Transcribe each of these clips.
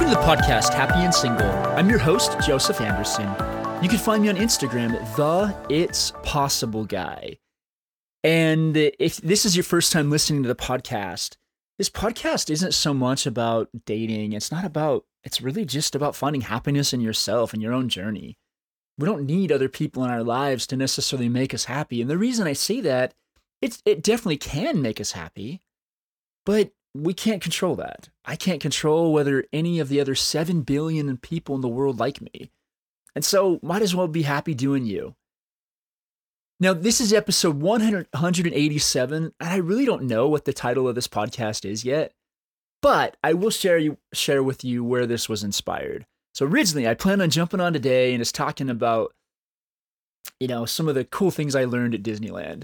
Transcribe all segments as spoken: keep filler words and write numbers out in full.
to the podcast Happy and Single. I'm your host, Joseph Anderson. You can find me on Instagram, the It's Possible Guy. And if this is your first time listening to the podcast, this podcast isn't so much about dating. It's not about, it's really just about finding happiness in yourself and your own journey. We don't need other people in our lives to necessarily make us happy. And the reason I say that, it's, it definitely can make us happy, but we can't control that. I can't control whether any of the other seven billion people in the world like me. And so might as well be happy doing you. Now, this is episode one eighty-seven, and I really don't know what the title of this podcast is yet, but I will share you share with you where this was inspired. So originally, I planned on jumping on today and just talking about, you know, some of the cool things I learned at Disneyland.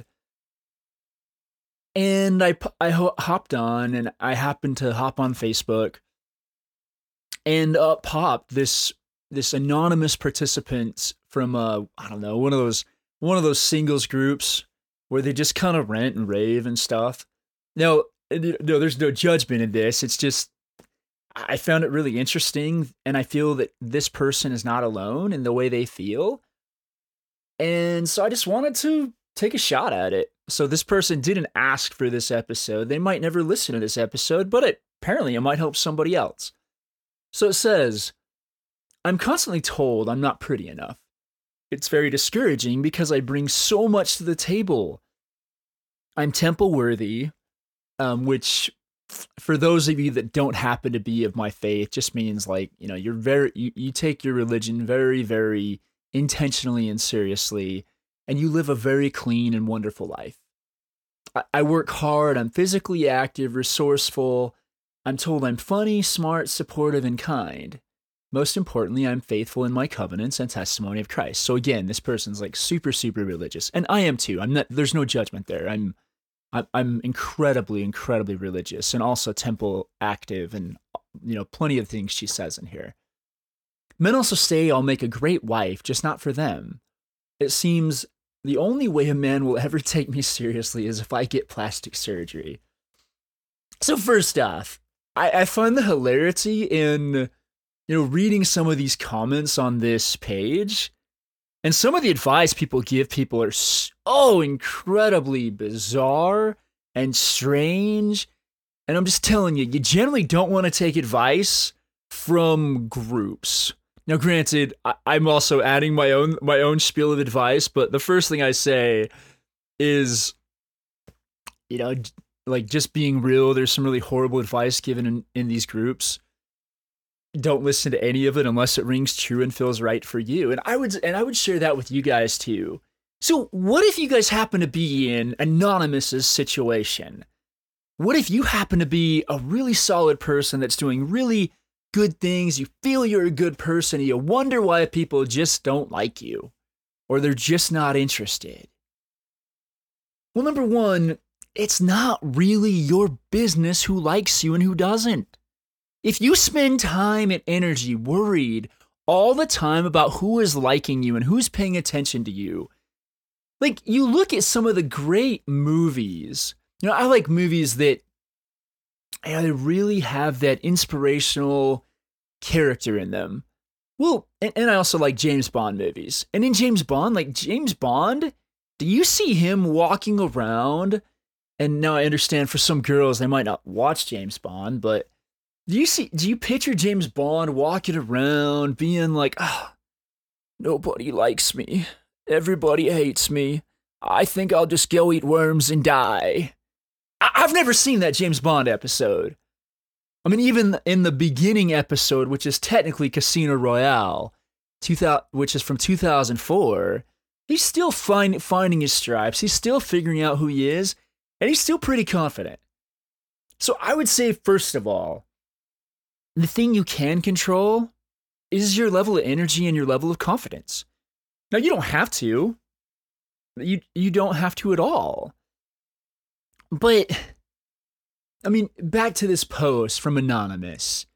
And I, I hopped on, and I happened to hop on Facebook, and up popped this this anonymous participant from uh I don't know one of those one of those singles groups where they just kind of rant and rave and stuff. Now, no, there's no judgment in this. It's just I found it really interesting, and I feel that this person is not alone in the way they feel, and so I just wanted to take a shot at it. So this person didn't ask for this episode. They might never listen to this episode, but it, apparently it might help somebody else. So it says, I'm constantly told I'm not pretty enough. It's very discouraging because I bring so much to the table. I'm temple worthy, um, which for those of you that don't happen to be of my faith, just means like, you know, you're very, you, you take your religion very, very intentionally and seriously, and you live a very clean and wonderful life. I, I work hard, I'm physically active, resourceful. I'm told I'm funny, smart, supportive, and kind. Most importantly, I'm faithful in my covenants and testimony of Christ. So again, this person's like super, super religious. And I am too. I'm not, there's no judgment there. I'm, I'm, I'm incredibly, incredibly religious and also temple active and, you know, plenty of things she says in here. Men also say I'll make a great wife, just not for them. It seems the only way a man will ever take me seriously is if I get plastic surgery. So first off, I, I find the hilarity in, you know, reading some of these comments on this page, and some of the advice people give people are so incredibly bizarre and strange. And I'm just telling you, you generally don't want to take advice from groups. Now, granted, I, I'm also adding my own my own spiel of advice, but the first thing I say is, you know, like just being real. There's some really horrible advice given in, in these groups. Don't listen to any of it unless it rings true and feels right for you. And I would and I would share that with you guys too. So, what if you guys happen to be in Anonymous's situation? What if you happen to be a really solid person that's doing really good things, you feel you're a good person, and you wonder why people just don't like you, or they're just not interested? Well, number one, it's not really your business who likes you and who doesn't. If you spend time and energy worried all the time about who is liking you and who's paying attention to you, like you look at some of the great movies, you know, I like movies that you know, they really have that inspirational character in them. Well, and, and I also like James Bond movies. And in James Bond, like James Bond, do you see him walking around? And now I understand for some girls, they might not watch James Bond, but do you see, do you picture James Bond walking around being like, ah, oh, nobody likes me. Everybody hates me. I think I'll just go eat worms and die. I- I've never seen that James Bond episode. I mean, even in the beginning episode, which is technically Casino Royale, two thousand, which is from two thousand four, he's still find, finding his stripes. He's still figuring out who he is, and he's still pretty confident. So I would say, first of all, the thing you can control is your level of energy and your level of confidence. Now, you don't have to. You, you don't have to at all. But I mean, back to this post from Anonymous.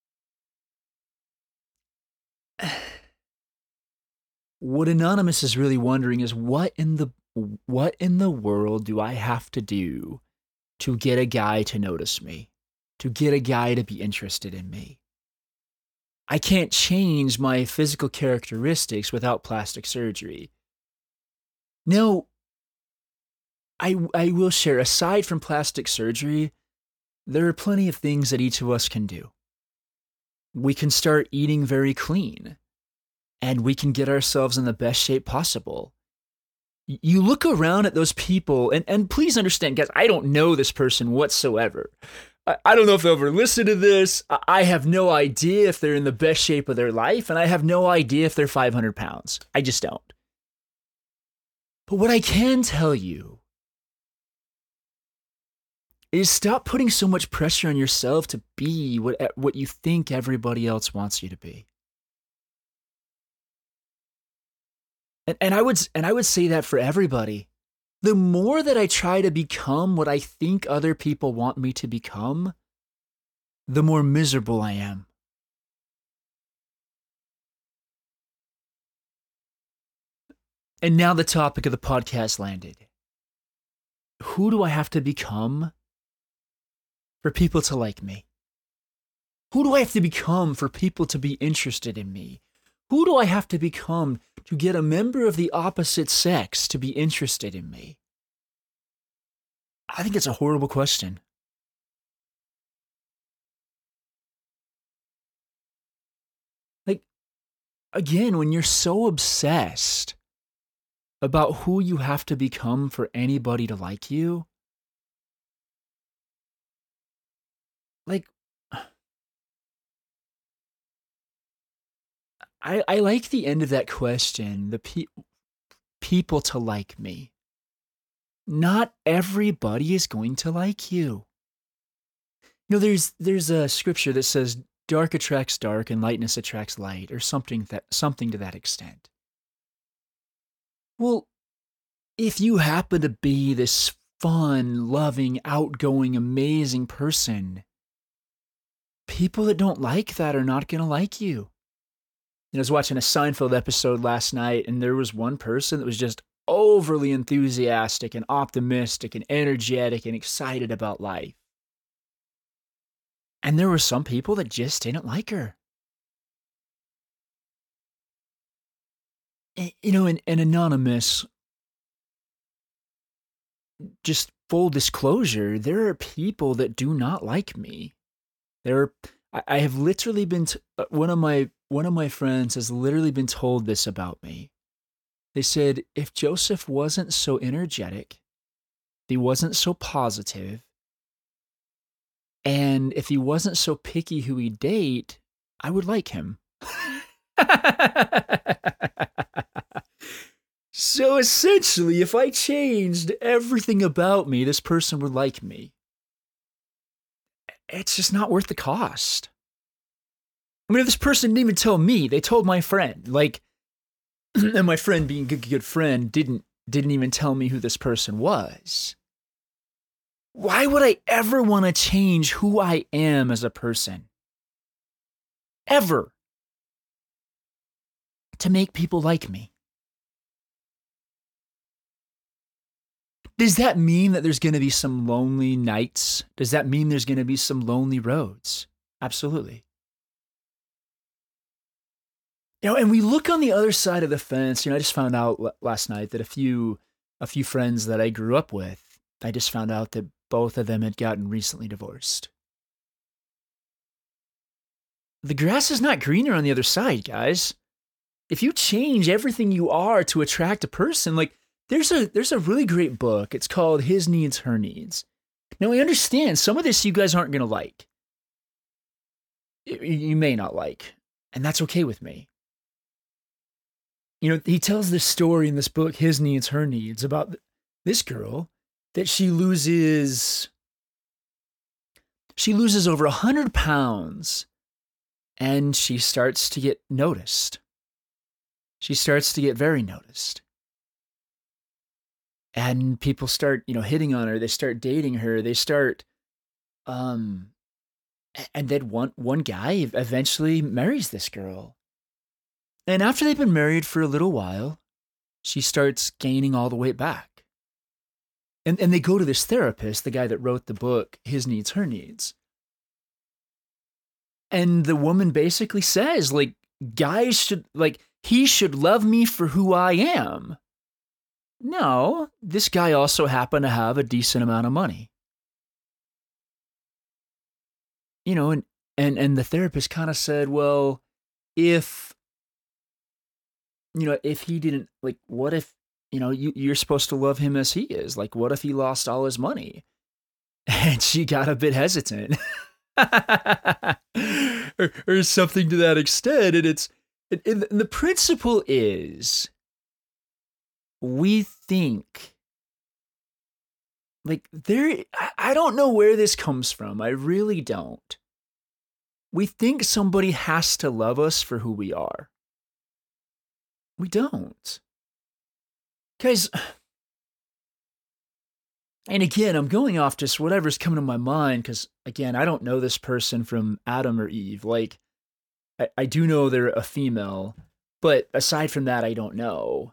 What Anonymous is really wondering is what in the what in the world do I have to do to get a guy to notice me, to get a guy to be interested in me? I can't change my physical characteristics without plastic surgery. Now, I, I will share, aside from plastic surgery, there are plenty of things that each of us can do. We can start eating very clean, and we can get ourselves in the best shape possible. You look around at those people, and, and please understand, guys, I don't know this person whatsoever. I, I don't know if they'll ever listen to this. I have no idea if they're in the best shape of their life, and I have no idea if they're five hundred pounds. I just don't. But what I can tell you is stop putting so much pressure on yourself to be what, what you think everybody else wants you to be. And, and I would and I would say that for everybody. The more that I try to become what I think other people want me to become, the more miserable I am. And now the topic of the podcast landed. Who do I have to become for people to like me? Who do I have to become for people to be interested in me? Who do I have to become to get a member of the opposite sex to be interested in me? I think it's a horrible question. Like, again, when you're so obsessed about who you have to become for anybody to like you, like, I, I like the end of that question, the pe- people to like me. Not everybody is going to like you. You know, there's there's a scripture that says dark attracts dark and lightness attracts light, or something that something to that extent. Well, if you happen to be this fun, loving, outgoing, amazing person, people that don't like that are not going to like you. I was watching a Seinfeld episode last night, and there was one person that was just overly enthusiastic and optimistic and energetic and excited about life. And there were some people that just didn't like her. And, you know, an, an anonymous, just full disclosure, there are people that do not like me. There are, I, I have literally been, t- one of my One of my friends has literally been told this about me. They said, if Joseph wasn't so energetic, if he wasn't so positive, and if he wasn't so picky who he'd date, I would like him. So essentially, if I changed everything about me, this person would like me. It's just not worth the cost. I mean, if this person didn't even tell me, they told my friend. Like, and my friend, being a good, good friend, didn't didn't even tell me who this person was. Why would I ever want to change who I am as a person? Ever. To make people like me. Does that mean that there's going to be some lonely nights? Does that mean there's going to be some lonely roads? Absolutely. You know, and we look on the other side of the fence. You know, I just found out l- last night that a few, a few friends that I grew up with, I just found out that both of them had gotten recently divorced. The grass is not greener on the other side, guys. If you change everything you are to attract a person, like there's a there's a really great book. It's called His Needs, Her Needs. Now I understand some of this you guys aren't going to like. Y- You may not like, and that's okay with me. You know, he tells this story in this book, His Needs, Her Needs, about th- this girl that she loses, she loses over a hundred pounds, and she starts to get noticed. She starts to get very noticed. And people start, you know, hitting on her. They start dating her. They start, um, a- and then one, one guy eventually marries this girl. And after they've been married for a little while, she starts gaining all the weight back. And, and they go to this therapist, the guy that wrote the book, His Needs, Her Needs. And the woman basically says, like, guys should, like, he should love me for who I am. No, this guy also happened to have a decent amount of money. You know, and and and the therapist kind of said, well, if you know, if he didn't, like, what if, you know, you, you're supposed to love him as he is? Like, what if he lost all his money? And she got a bit hesitant. or, or something to that extent. And it's, and, and the principle is, we think, like, there, I don't know where this comes from. I really don't. We think somebody has to love us for who we are. We don't. Guys, and again, I'm going off just whatever's coming to my mind, because, again, I don't know this person from Adam or Eve. Like, I, I do know they're a female, but aside from that, I don't know.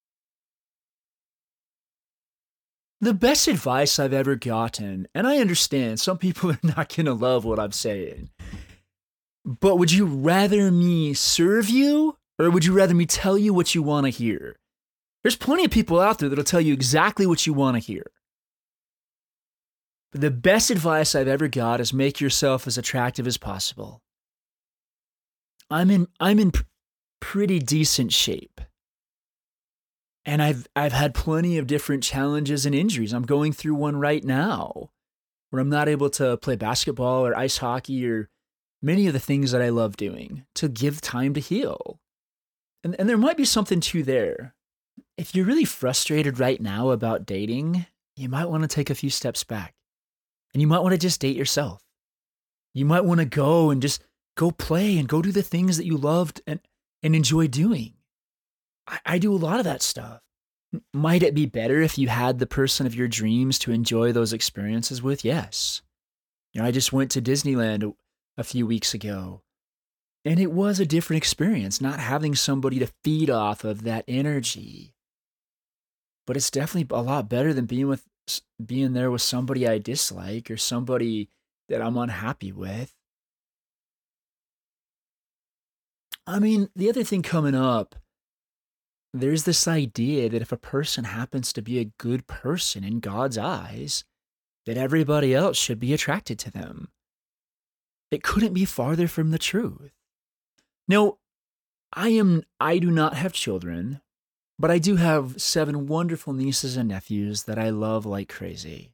The best advice I've ever gotten, and I understand some people are not going to love what I'm saying, but would you rather me serve you, or would you rather me tell you what you want to hear? There's plenty of people out there that'll tell you exactly what you want to hear. But the best advice I've ever got is make yourself as attractive as possible. I'm in I'm in pr- pretty decent shape. And I've I've had plenty of different challenges and injuries. I'm going through one right now where I'm not able to play basketball or ice hockey or many of the things that I love doing to give time to heal. And and there might be something to there. If you're really frustrated right now about dating, you might want to take a few steps back. And you might want to just date yourself. You might want to go and just go play and go do the things that you loved and, and enjoy doing. I, I do a lot of that stuff. Might it be better if you had the person of your dreams to enjoy those experiences with? Yes. You know, I just went to Disneyland a, a few weeks ago, and it was a different experience, not having somebody to feed off of that energy. But it's definitely a lot better than being with being there with somebody I dislike or somebody that I'm unhappy with. I mean, the other thing coming up, there's this idea that if a person happens to be a good person in God's eyes, that everybody else should be attracted to them. It couldn't be farther from the truth. Now, I am I do not have children, but I do have seven wonderful nieces and nephews that I love like crazy.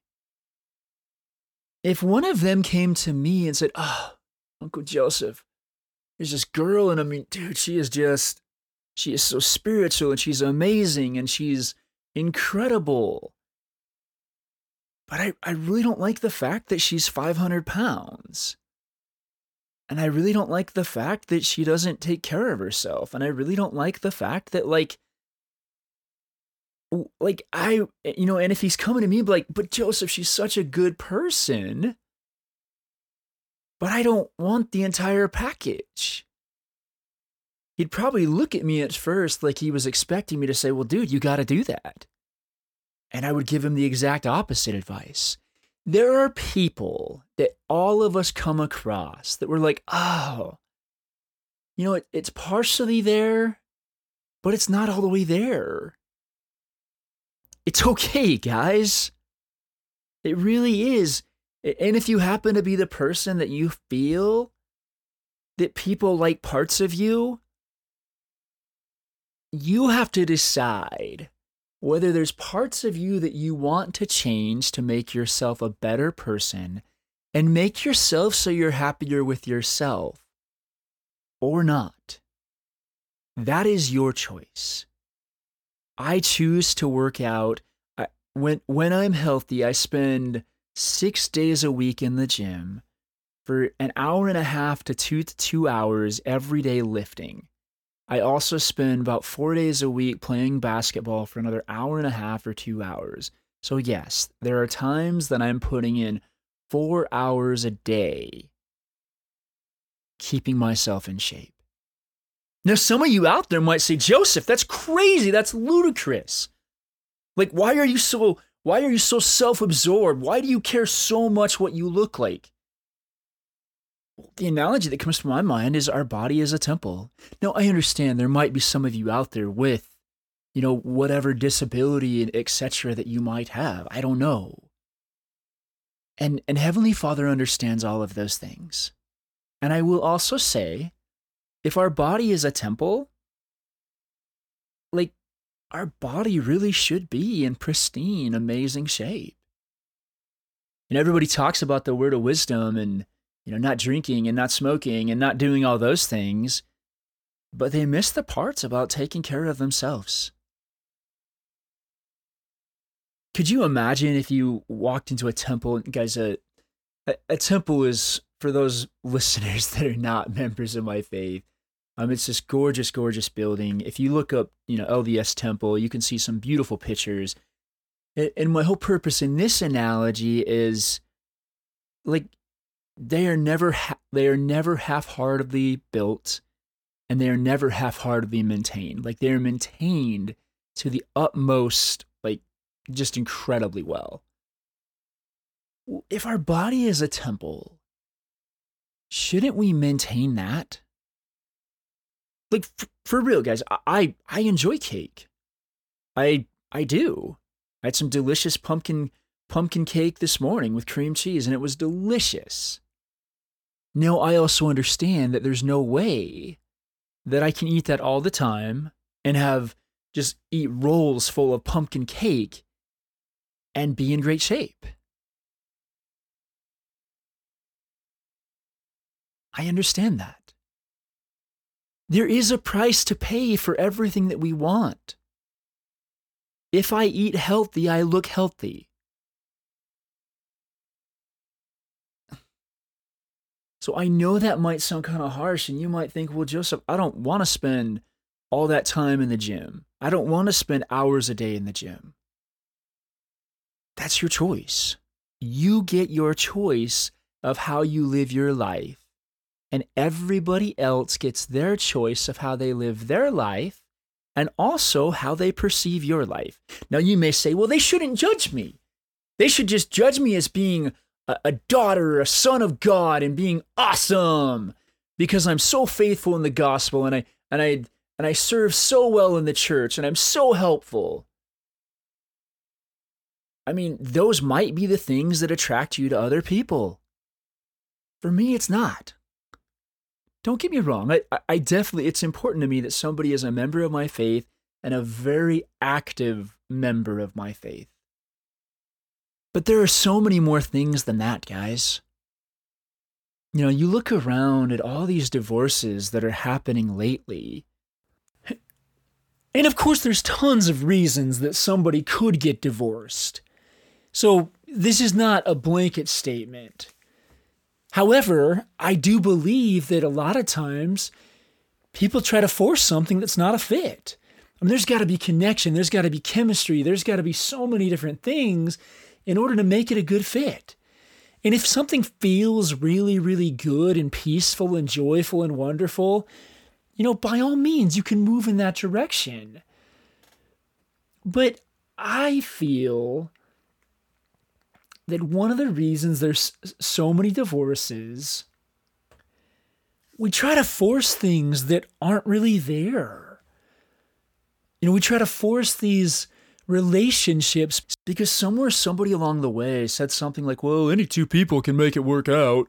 If one of them came to me and said, "Oh, Uncle Joseph, there's this girl, and I mean, dude, she is just, she is so spiritual, and she's amazing, and she's incredible. But I, I really don't like the fact that she's five hundred pounds. And I really don't like the fact that she doesn't take care of herself. And I really don't like the fact that, like, like I, you know, and if he's coming to me like, but Joseph, she's such a good person, but I don't want the entire package." He'd probably look at me at first like he was expecting me to say, "Well, dude, you got to do that." And I would give him the exact opposite advice. There are people that all of us come across that we're like, oh, you know, it, it's partially there, but it's not all the way there. It's okay, guys. It really is. And if you happen to be the person that you feel that people like parts of you, you have to decide whether there's parts of you that you want to change to make yourself a better person and make yourself so you're happier with yourself or not. That is your choice. I choose to work out. I, when, when I'm healthy, I spend six days a week in the gym for an hour and a half to two to two hours every day lifting. I also spend about four days a week playing basketball for another hour and a half or two hours. So yes, there are times that I'm putting in four hours a day keeping myself in shape. Now, some of you out there might say, "Joseph, that's crazy. That's ludicrous. Like, why are you so, why are you so self-absorbed? Why do you care so much what you look like?" The analogy that comes to my mind is our body is a temple. Now, I understand there might be some of you out there with, you know, whatever disability and et cetera that you might have. I don't know. And, and Heavenly Father understands all of those things. And I will also say, if our body is a temple, like, our body really should be in pristine, amazing shape. And everybody talks about the word of wisdom and, you know, not drinking and not smoking and not doing all those things, but they miss the parts about taking care of themselves. Could you imagine if you walked into a temple, guys, a, a, a temple is, for those listeners that are not members of my faith, um, it's this gorgeous, gorgeous building. If you look up, you know, L D S Temple, you can see some beautiful pictures. And, and my whole purpose in this analogy is, like, they are never ha- they are never half-heartedly built, and they are never half-heartedly maintained. Like, they are maintained to the utmost, like, just incredibly well. If our body is a temple, shouldn't we maintain that? Like, f- for real, guys, I I enjoy cake. I I do. I had some delicious pumpkin pumpkin cake this morning with cream cheese, and it was delicious. Now, I also understand that there's no way that I can eat that all the time and have just eat rolls full of pumpkin cake and be in great shape. I understand that. There is a price to pay for everything that we want. If I eat healthy, I look healthy. So I know that might sound kind of harsh, and you might think, well, Joseph, I don't want to spend all that time in the gym. I don't want to spend hours a day in the gym. That's your choice. You get your choice of how you live your life, and everybody else gets their choice of how they live their life and also how they perceive your life. Now, you may say, well, they shouldn't judge me. They should just judge me as being a, a daughter, a son of God, and being awesome because I'm so faithful in the gospel and I and I and I serve so well in the church and I'm so helpful. I mean, those might be the things that attract you to other people. For me, it's not. Don't get me wrong. I, I definitely, it's important to me that somebody is a member of my faith and a very active member of my faith. But there are so many more things than that, guys. You know, you look around at all these divorces that are happening lately. And of course, there's tons of reasons that somebody could get divorced. So this is not a blanket statement. However, I do believe that a lot of times people try to force something that's not a fit. I mean, there's got to be connection. There's got to be chemistry. There's got to be so many different things in order to make it a good fit. And if something feels really, really good and peaceful and joyful and wonderful, you know, by all means, you can move in that direction. But I feel that one of the reasons there's so many divorces, we try to force things that aren't really there. You know, we try to force these relationships because somewhere somebody along the way said something like, well, any two people can make it work out.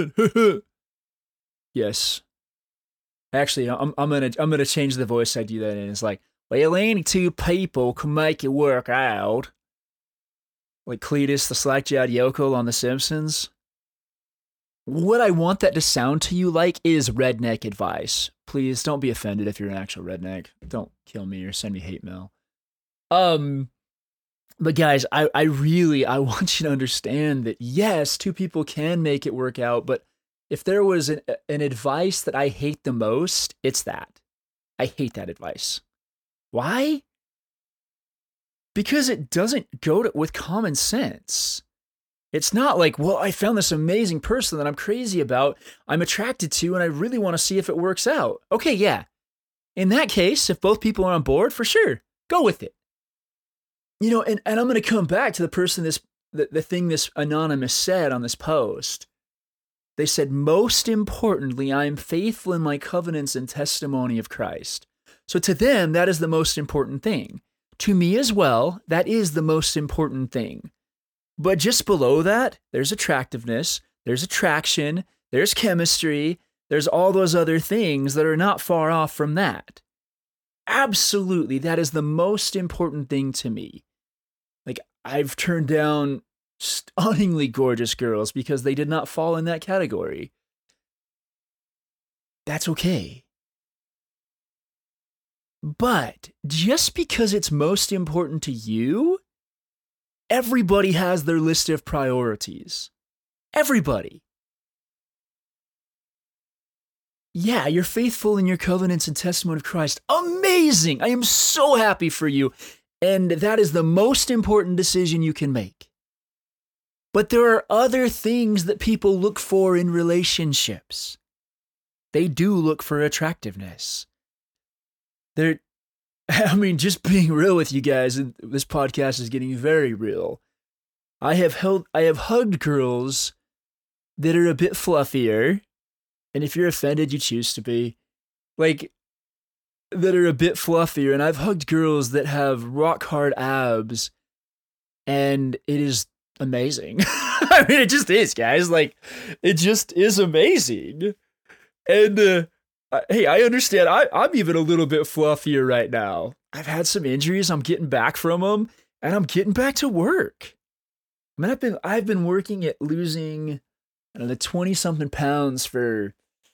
Yes. Actually, I'm I'm gonna I'm gonna change the voice I do that in. It's like, well, any two people can make it work out. Like Cletus, the slack-jawed yokel on The Simpsons. What I want that to sound to you like is redneck advice. Please don't be offended if you're an actual redneck. Don't kill me or send me hate mail. Um, but guys, I, I really, I want you to understand that yes, two people can make it work out, but if there was an, an advice that I hate the most, it's that. I hate that advice. Why? Because it doesn't go to, with common sense. It's not like, well, I found this amazing person that I'm crazy about, I'm attracted to, and I really want to see if it works out. Okay, yeah. In that case, if both people are on board, for sure, go with it. You know, and, and I'm going to come back to the person, this the, the thing this anonymous said on this post, They said, most importantly, I am faithful in my covenants and testimony of Christ. So to them, that is the most important thing. To me as well, that is the most important thing. But just below that, there's attractiveness, there's attraction, there's chemistry, there's all those other things that are not far off from that. Absolutely, that is the most important thing to me. Like, I've turned down stunningly gorgeous girls because they did not fall in that category. That's okay. But just because it's most important to you, everybody has their list of priorities. Everybody. Yeah, you're faithful in your covenants and testimony of Christ. Amazing! I am so happy for you. And that is the most important decision you can make. But there are other things that people look for in relationships. They do look for attractiveness. They're, I mean, just being real with you guys, this podcast is getting very real. I have held, I have hugged girls that are a bit fluffier, and if you're offended, you choose to be, like, that are a bit fluffier, and I've hugged girls that have rock hard abs, and it is amazing. I mean, it just is, guys. Like, it just is amazing. And, uh, Uh, hey, I understand. I, I'm even a little bit fluffier right now. I've had some injuries. I'm getting back from them, and I'm getting back to work. I mean, I've been I've been working at losing, I don't know, twenty something pounds for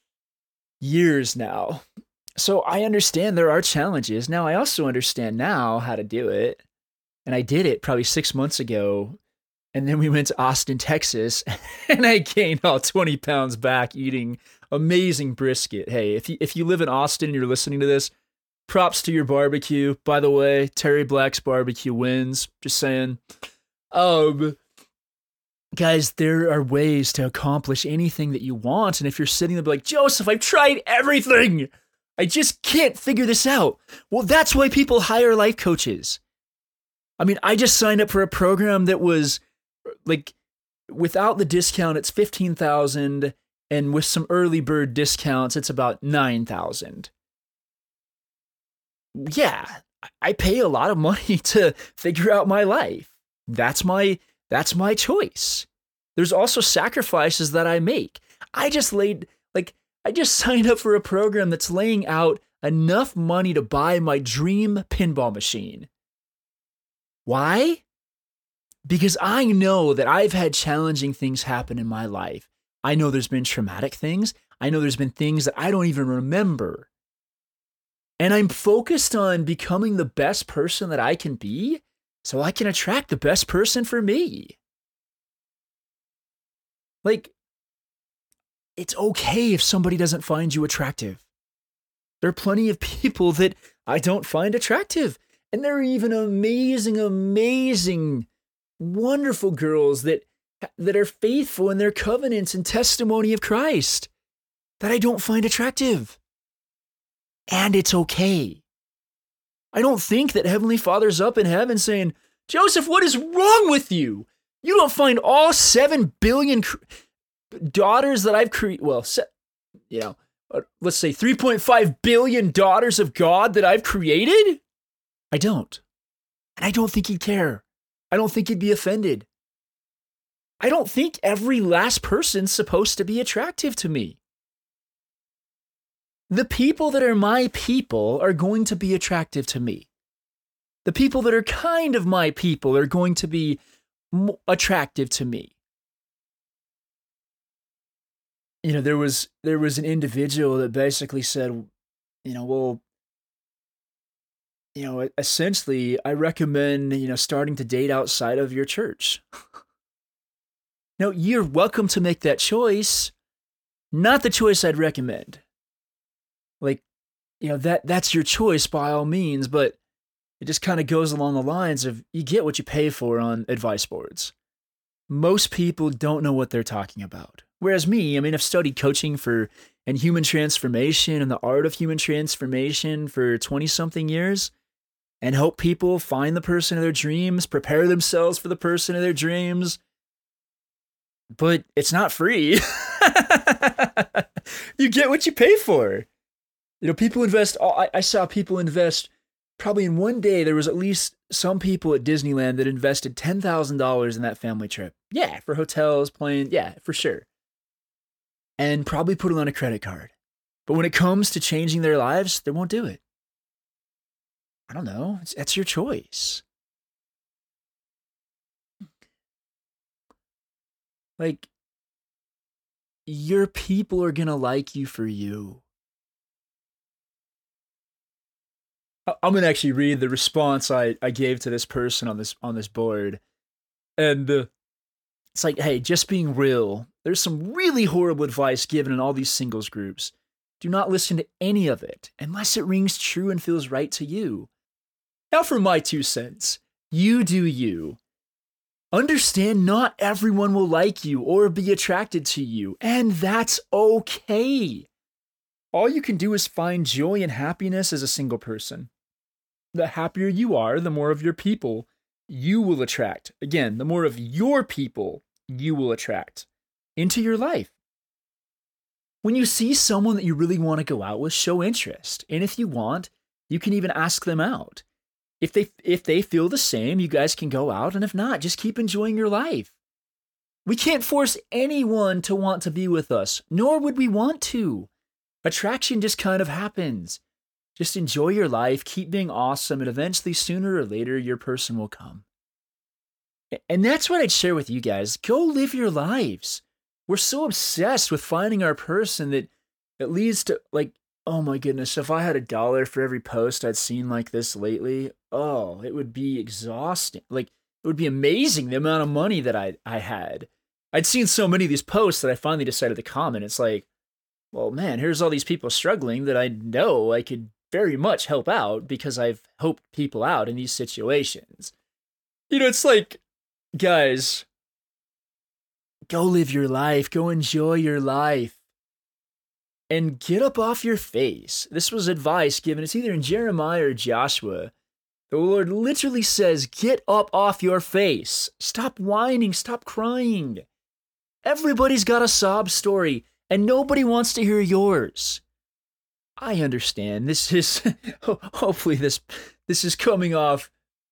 years now. So I understand there are challenges. Now I also understand now how to do it, and I did it probably six months ago. And then we went to Austin, Texas, and I gained all twenty pounds back eating amazing brisket. Hey, if you if you live in Austin and you're listening to this, props to your barbecue. By the way, Terry Black's barbecue wins. Just saying. Um, guys, there are ways to accomplish anything that you want. And if you're sitting there like, Joseph, I've tried everything. I just can't figure this out. Well, that's why people hire life coaches. I mean, I just signed up for a program that was like, without the discount, it's fifteen thousand dollars. And with some early bird discounts, it's about nine thousand dollars. Yeah, I pay a lot of money to figure out my life. That's my that's my choice. There's also sacrifices that I make. I just laid like I just signed up for a program that's laying out enough money to buy my dream pinball machine. Why? Because I know that I've had challenging things happen in my life. I know there's been traumatic things. I know there's been things that I don't even remember. And I'm focused on becoming the best person that I can be so I can attract the best person for me. Like, it's okay if somebody doesn't find you attractive. There are plenty of people that I don't find attractive. And there are even amazing, amazing, wonderful girls that that are faithful in their covenants and testimony of Christ that I don't find attractive. And it's okay. I don't think that Heavenly Father's up in heaven saying, Joseph, what is wrong with you? You don't find all seven billion cr- daughters that I've created, well, se- you know, uh, let's say three point five billion daughters of God that I've created? I don't. And I don't think he'd care. I don't think he'd be offended. I don't think every last person's supposed to be attractive to me. The people that are my people are going to be attractive to me. The people that are kind of my people are going to be m- attractive to me. You know, there was there was an individual that basically said, you know, well, you know, essentially, I recommend, you know, starting to date outside of your church. Now, you're welcome to make that choice. Not the choice I'd recommend. Like, you know, that that's your choice by all means, but it just kind of goes along the lines of you get what you pay for on advice boards. Most people don't know what they're talking about. Whereas me, I mean, I've studied coaching for and human transformation and the art of human transformation for twenty-something years and help people find the person of their dreams, prepare themselves for the person of their dreams. But it's not free. You get what you pay for. You know, people invest. I, I saw people invest probably in one day. There was at least some people at Disneyland that invested ten thousand dollars in that family trip. Yeah, for hotels, planes. Yeah, for sure. And probably put it on a credit card. But when it comes to changing their lives, they won't do it. I don't know. It's, that's your choice. Like, your people are going to like you for you. I- I'm going to actually read the response I, I gave to this person on this on this board. And uh, it's like, hey, just being real. There's some really horrible advice given in all these singles groups. Do not listen to any of it unless it rings true and feels right to you. Now for my two cents. You do you. Understand not everyone will like you or be attracted to you, and that's okay. All you can do is find joy and happiness as a single person. The happier you are, the more of your people you will attract. Again, the more of your people you will attract into your life. When you see someone that you really want to go out with, show interest. And if you want, you can even ask them out. If they if they feel the same, you guys can go out, and if not, just keep enjoying your life. We can't force anyone to want to be with us, nor would we want to. Attraction just kind of happens. Just enjoy your life, keep being awesome, and eventually, sooner or later, your person will come. And that's what I'd share with you guys. Go live your lives. We're so obsessed with finding our person that it leads to, like, oh my goodness, if I had a dollar for every post I'd seen like this lately, oh, it would be exhausting. Like, it would be amazing the amount of money that I I had. I'd seen so many of these posts that I finally decided to comment. It's like, well, man, here's all these people struggling that I know I could very much help out because I've helped people out in these situations. You know, it's like, guys, go live your life, go enjoy your life, and get up off your face. This was advice given, it's either in Jeremiah or Joshua. The Lord literally says, get up off your face. Stop whining, stop crying. Everybody's got a sob story, and nobody wants to hear yours. I understand. This is, hopefully this, this is coming off.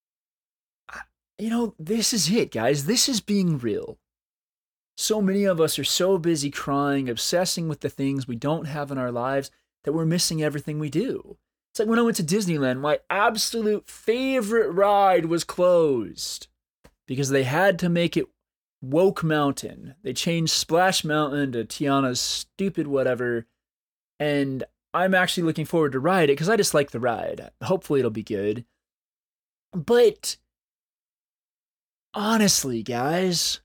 You know, this is it, guys. This is being real. So many of us are so busy crying, obsessing with the things we don't have in our lives that we're missing everything we do. It's like when I went to Disneyland, my absolute favorite ride was closed because they had to make it Woke Mountain. They changed Splash Mountain to Tiana's stupid whatever. And I'm actually looking forward to ride it because I just like the ride. Hopefully it'll be good. But honestly, guys,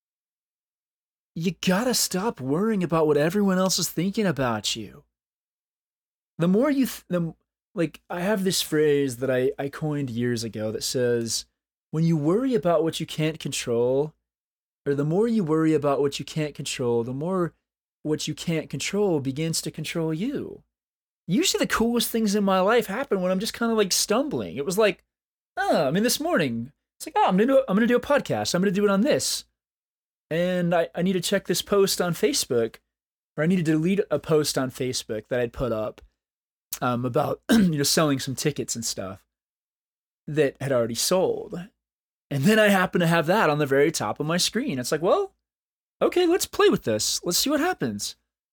you gotta stop worrying about what everyone else is thinking about you. The more you, th- the like, I have this phrase that I, I coined years ago that says, when you worry about what you can't control, or the more you worry about what you can't control, the more what you can't control begins to control you. Usually the coolest things in my life happen when I'm just kind of like stumbling. It was like, oh, I mean, this morning, it's like, oh, I'm gonna do, I'm gonna do a podcast. I'm gonna do it on this. And I, I need to check this post on Facebook, or I need to delete a post on Facebook that I'd put up um, about you know selling some tickets and stuff that had already sold. And then I happen to have that on the very top of my screen. It's like, well, okay, let's play with this. Let's see what happens.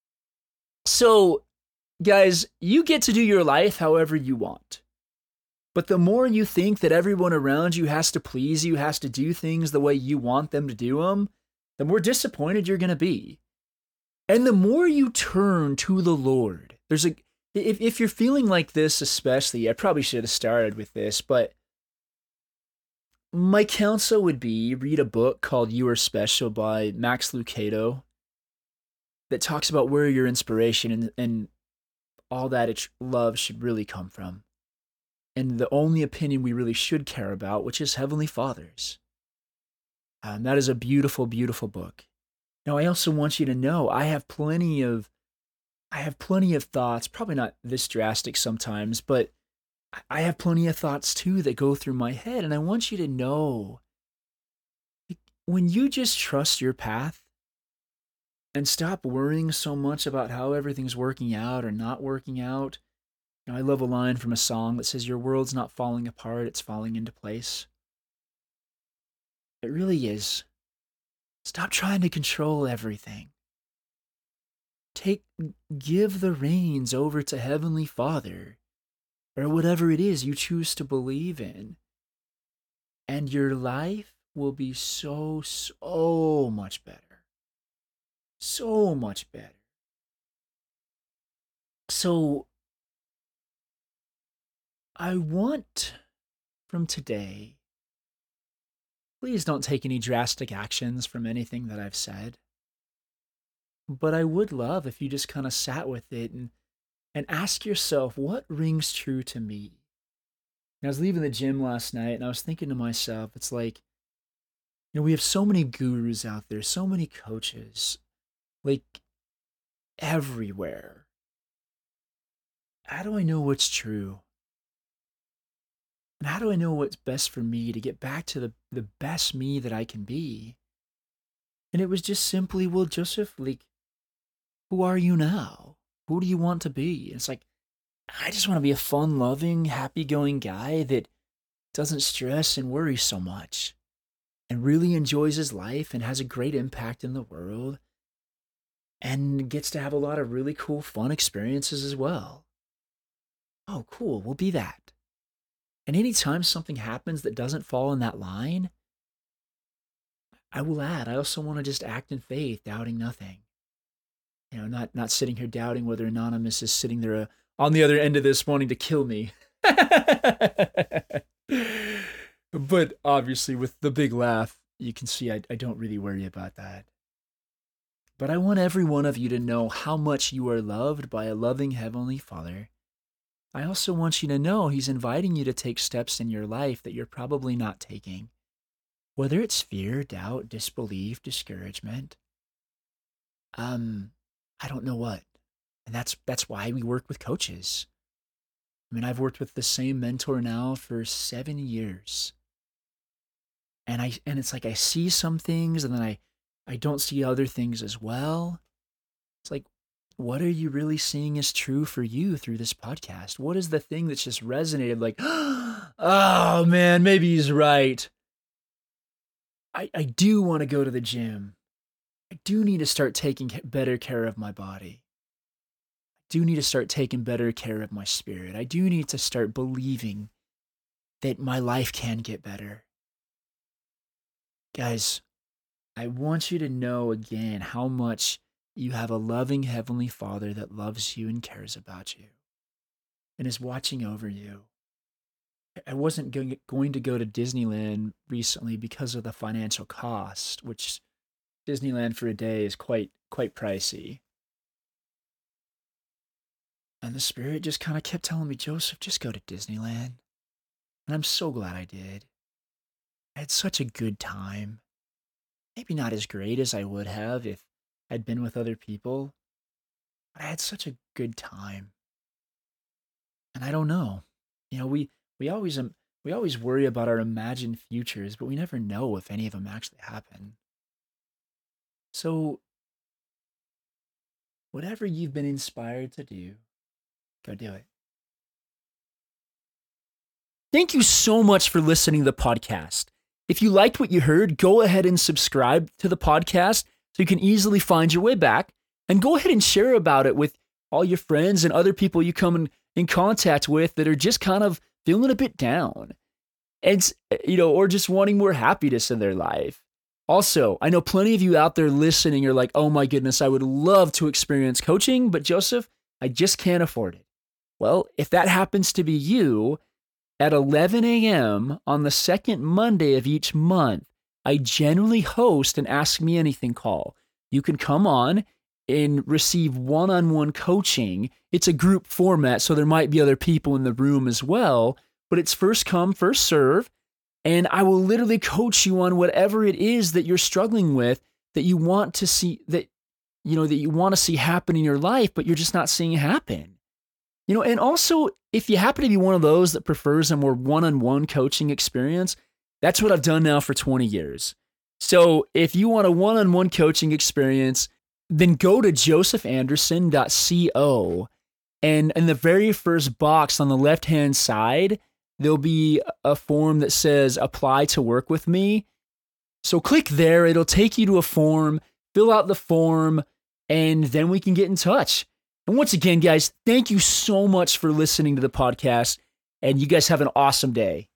So, guys, you get to do your life however you want. But the more you think that everyone around you has to please you, has to do things the way you want them to do them, the more disappointed you're going to be. And the more you turn to the Lord, there's a, if, if you're feeling like this, especially, I probably should have started with this, but my counsel would be read a book called You Are Special by Max Lucado that talks about where your inspiration and, and all that it, love should really come from. And the only opinion we really should care about, which is Heavenly Father's. Um, that is a beautiful, beautiful book. Now, I also want you to know I have plenty of, I have plenty of thoughts, probably not this drastic sometimes, but I have plenty of thoughts too that go through my head. And I want you to know, when you just trust your path, and stop worrying so much about how everything's working out or not working out. You know, I love a line from a song that says, "Your world's not falling apart, it's falling into place." It really is. Stop trying to control everything. Take, give the reins over to Heavenly Father, or whatever it is you choose to believe in. And your life will be so, so much better. So much better. So, I want from today, please don't take any drastic actions from anything that I've said. But I would love if you just kind of sat with it and, and ask yourself, what rings true to me? And I was leaving the gym last night and I was thinking to myself, it's like, you know, we have so many gurus out there, so many coaches, like everywhere. How do I know what's true? And how do I know what's best for me to get back to the, the best me that I can be? And it was just simply, well, Joseph, like, who are you now? Who do you want to be? It's like, I just want to be a fun loving, happy going guy that doesn't stress and worry so much and really enjoys his life and has a great impact in the world and gets to have a lot of really cool, fun experiences as well. Oh, cool. We'll be that. And anytime something happens that doesn't fall in that line, I will add, I also want to just act in faith, doubting nothing. You know, not not sitting here doubting whether Anonymous is sitting there uh, on the other end of this wanting to kill me. But obviously with the big laugh, you can see I, I don't really worry about that. But I want every one of you to know how much you are loved by a loving Heavenly Father. I also want you to know He's inviting you to take steps in your life that you're probably not taking. Whether it's fear, doubt, disbelief, discouragement, um, I don't know what. And that's that's why we work with coaches. I mean, I've worked with the same mentor now for seven years. And I and it's like I see some things and then I, I don't see other things as well. It's like, what are you really seeing as true for you through this podcast? What is the thing that's just resonated like, oh man, maybe he's right. I, I do want to go to the gym. I do need to start taking better care of my body. I do need to start taking better care of my spirit. I do need to start believing that my life can get better. Guys, I want you to know again how much you have a loving Heavenly Father that loves you and cares about you and is watching over you. I wasn't going, going to go to Disneyland recently because of the financial cost, which Disneyland for a day is quite quite pricey. And the Spirit just kind of kept telling me, Joseph, just go to Disneyland. And I'm so glad I did. I had such a good time. Maybe not as great as I would have if I'd been with other people, but I had such a good time. And I don't know. You know, we we always um, we always worry about our imagined futures, but we never know if any of them actually happen. So, whatever you've been inspired to do, go do it. Thank you so much for listening to the podcast. If you liked what you heard, go ahead and subscribe to the podcast so you can easily find your way back, and go ahead and share about it with all your friends and other people you come in, in contact with that are just kind of feeling a bit down and, you know, or just wanting more happiness in their life. Also, I know plenty of you out there listening are like, oh my goodness, I would love to experience coaching, but Joseph, I just can't afford it. Well, if that happens to be you, at eleven a.m. on the second Monday of each month, I generally host an Ask Me Anything call. You can come on and receive one-on-one coaching. It's a group format, so there might be other people in the room as well, but it's first come, first serve, and I will literally coach you on whatever it is that you're struggling with, that you want to see, that, you know, that you want to see happen in your life, but you're just not seeing happen. You know, and also, if you happen to be one of those that prefers a more one-on-one coaching experience, that's what I've done now for twenty years. So if you want a one-on-one coaching experience, then go to joseph anderson dot co, and in the very first box on the left-hand side, there'll be a form that says apply to work with me. So click there, it'll take you to a form, fill out the form, and then we can get in touch. And once again, guys, thank you so much for listening to the podcast, and you guys have an awesome day.